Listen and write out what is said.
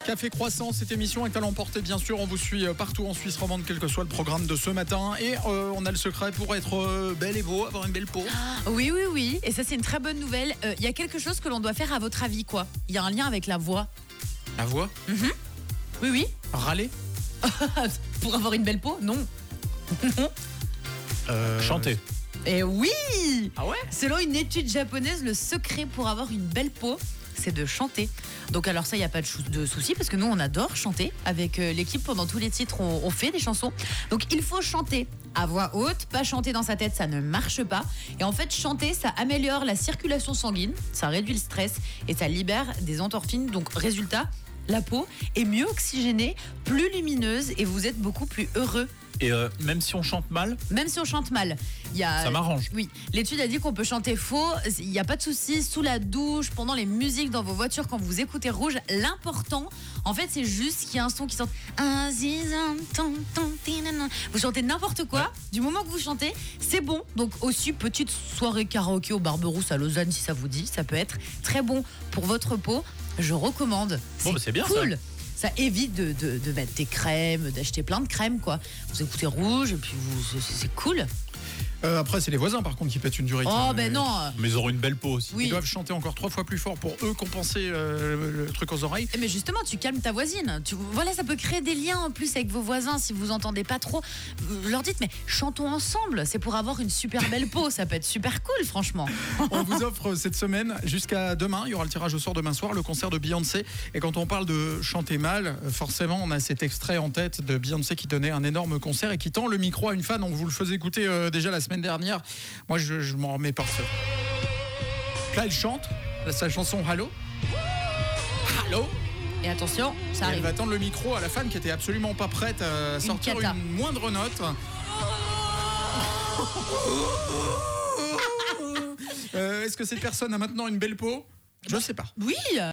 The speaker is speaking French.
Café Croissant, cette émission est à l'emporter bien sûr. On vous suit partout en Suisse romande, quel que soit le programme de ce matin. Et on a le secret pour être belle et beau, avoir une belle peau. Oui. Et ça, c'est une très bonne nouvelle. Il y a quelque chose que l'on doit faire à votre avis, quoi. Il y a un lien avec la voix. La voix Oui. Râler Pour avoir une belle peau, non. Chanter. Et oui. Ah ouais? Selon une étude japonaise, le secret pour avoir une belle peau, c'est de chanter. Donc alors ça, il n'y a pas de souci parce que nous, on adore chanter. Avec l'équipe, pendant tous les titres, on fait des chansons. Donc il faut chanter à voix haute, pas chanter dans sa tête, ça ne marche pas. Et en fait, chanter, ça améliore la circulation sanguine, ça réduit le stress et ça libère des endorphines. Donc résultat, la peau est mieux oxygénée, plus lumineuse et vous êtes beaucoup plus heureux. Et même si on chante mal, Même si on chante mal, ça m'arrange. Oui, l'étude a dit qu'on peut chanter faux. Il n'y a pas de souci sous la douche, pendant les musiques dans vos voitures, quand vous écoutez Rouge. L'important, en fait, c'est juste qu'il y a un son qui sort. Vous chantez n'importe quoi. Du moment que vous chantez, c'est bon. Donc aussi, petite soirée karaoké au Barberousse à Lausanne, si ça vous dit, ça peut être très bon pour votre peau. Je recommande. Bon, bah, c'est bien, cool. Ça évite de mettre des crèmes, d'acheter plein de crèmes, quoi. Vous écoutez Rouge, et puis c'est cool. Après, c'est les voisins par contre qui pètent une durite. Oh, ben non. Mais ils auront une belle peau aussi. Oui. Ils doivent chanter encore 3 fois plus fort pour eux compenser le truc aux oreilles. Mais justement, tu calmes ta voisine. Voilà, ça peut créer des liens en plus avec vos voisins si vous entendez pas trop. Vous leur dites, mais chantons ensemble. C'est pour avoir une super belle peau. Ça peut être super cool, franchement. On vous offre cette semaine jusqu'à demain. Il y aura le tirage au sort demain soir, le concert de Beyoncé. Et quand on parle de chanter mal, forcément, on a cet extrait en tête de Beyoncé qui donnait un énorme concert et qui tend le micro à une fan. On vous le faisait écouter déjà la semaine dernière. Moi, je m'en remets pas. Là, elle chante sa chanson Hello. Hello. Et attention, ça Et elle arrive. va tendre le micro à la fan qui était absolument pas prête à sortir cata. une moindre note. Est-ce que cette personne a maintenant une belle peau? Je sais pas. Oui.